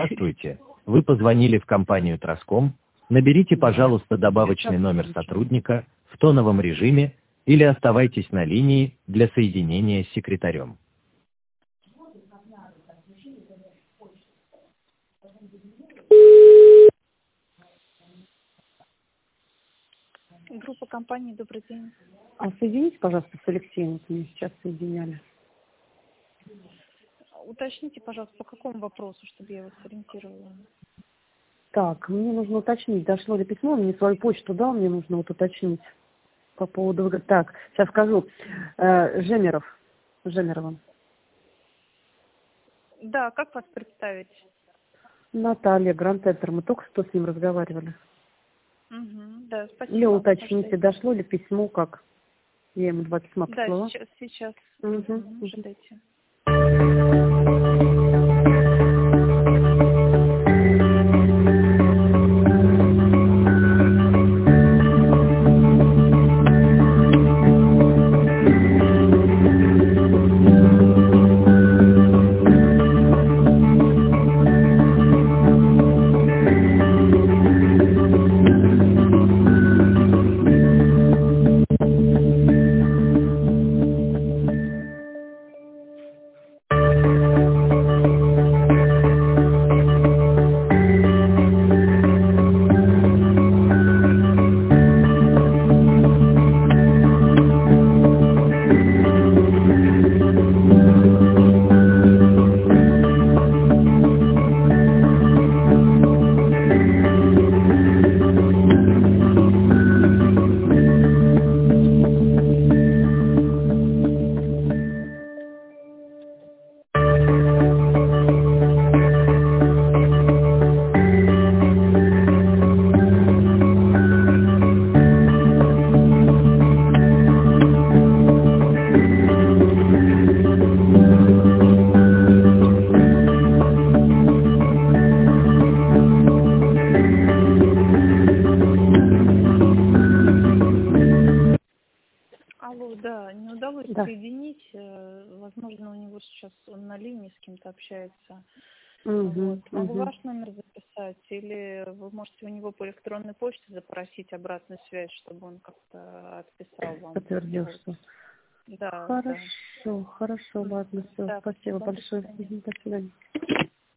Здравствуйте. Вы позвонили в компанию Траском. Наберите, пожалуйста, добавочный номер сотрудника в тоновом режиме или оставайтесь на линии для соединения с секретарем. Группа компании «Добрый день». Соедините, пожалуйста, с Алексеем, вот меня сейчас соединяли. Уточните, пожалуйста, по какому вопросу, чтобы я вас сориентировала. Так, мне нужно уточнить, дошло ли письмо, он мне свою почту дал, мне нужно вот уточнить по поводу... Так, сейчас скажу. Жемерова. Да, как вас представить? Наталья, Гранд-Центр, мы только что с ним разговаривали. Угу, да, спасибо. Или уточните, дошло ли письмо, как? Я ему 2 письма послала. Да, сейчас. Угу. Ожидайте. Алло, да, не удалось соединить. Возможно, у него сейчас он на линии с кем-то общается. Могу ваш номер записать, или вы можете у него по электронной почте запросить обратную связь, чтобы он как-то отписал вам. Подтвердил, что... Да. Хорошо, ладно, все, да, спасибо большое. До свидания.